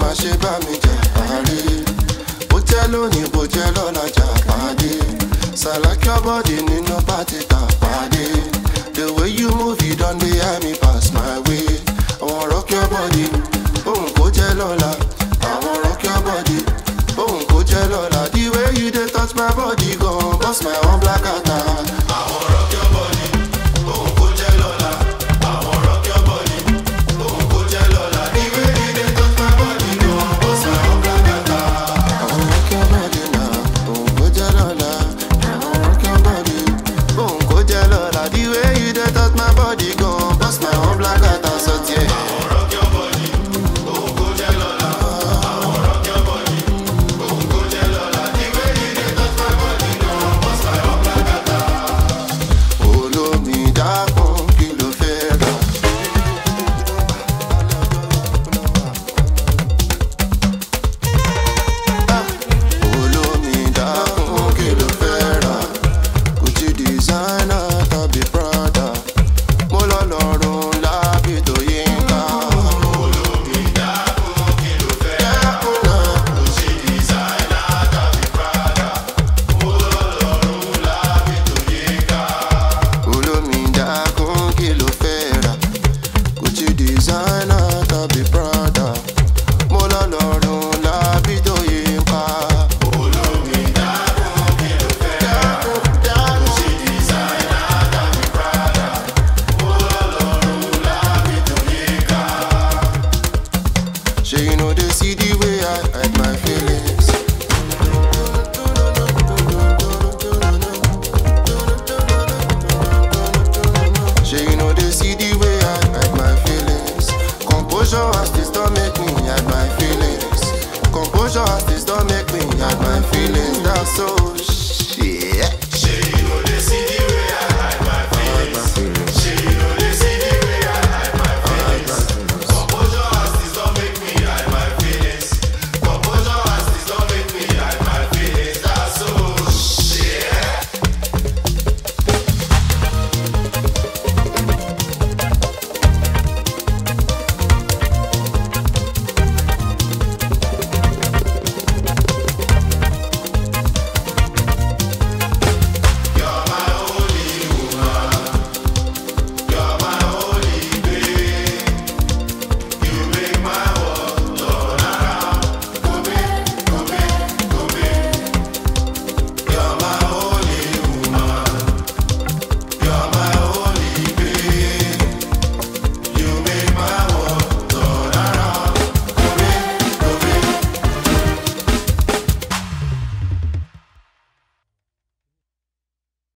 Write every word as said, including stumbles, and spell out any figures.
má ṣe bá mi jà parí. Bó jẹ́ lónìí bó jẹ́ lọ́la jà pàdé. Select your body nínú pátí tà pàdé. The way you move you don dey eye me pass my way. I wan rock your body, òun kò jẹ́ lọ́la. I wan rock your body, òun kò jẹ́ lọ́la. The way you dey touch my body gon burst my own black attack. I wan rock your body, òun kò jẹ́ lọ́la. I wan rock your body, òun kò jẹ́ lọ́la. The way you dey touch my body gon burst my own black attack. I wan rock your body now, òun kò jẹ́ lọ́la. I wan rock your body, òun kò jẹ́ lọ́la. The way you dey touch my body gon burst my own black attack. So yeah. I wan rock your body, òun kò jẹ́ lọ́la. I wan rock your body, òun kò jẹ́ lọ́la. The way you dey touch my body gon burst my own black attack. Olómi dákun kí ló fẹ́ rà? Olómi dákun kí ló fẹ́ rà? Gucci designer tàbí Prada. Mo lọ lọ́rùn lábí tó Yínká. Olómi dákun kí ló fẹ́ rà? Gucci designer tàbí Prada. Mo lọ lọ́rùn lábí tó Yínká. Olómi dákun kí ló fẹ́ rà? Gucci designer tàbí Prada. Mo lọ lọ́rùn lábí tó Yínká. Olómi dákun kí ló fẹ́ rà? Gucci designer tàbí Prada. Mo lọ lọ́rùn lábí tó Yínká. Shey you know they see the way I hide my feelings. Shey you know they see the way I hide my feelings. Composure artists don't make me hide my feelings. Composure artists don't make me hide my feelings. That's so